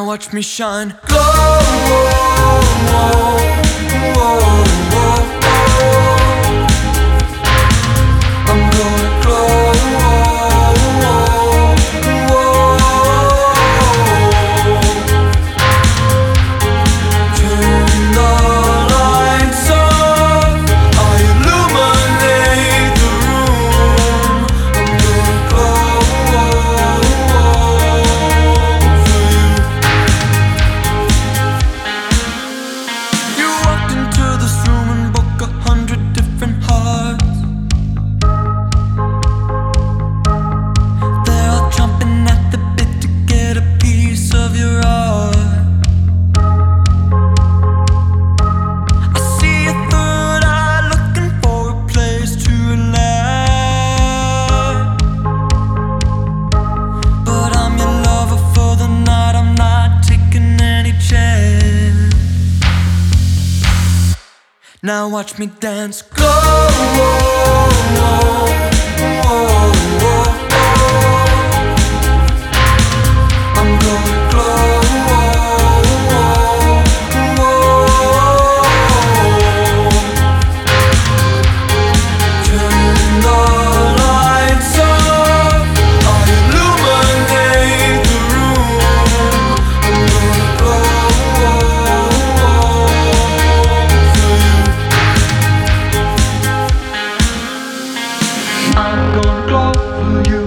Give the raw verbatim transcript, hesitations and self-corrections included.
watch me shine. Glow, oh, oh, oh, oh. I'm gonna glow, oh, oh, oh. Turn the lights on, I illuminate the room. I'm gonna glow for you. You walked into this room and broke a hundred different hearts. They're all chomping at the bit to get a piece of your heart. I see a third eye looking for a place to relax, but I'm your lover for the night. I'm not taking any chance. Now watch me dance. Glow, oh, oh, oh, oh. I'm gonna glow, oh, oh, oh. Turn the lights off, I illuminate the room. I'm gonna glow for you. I'm gonna glow for you.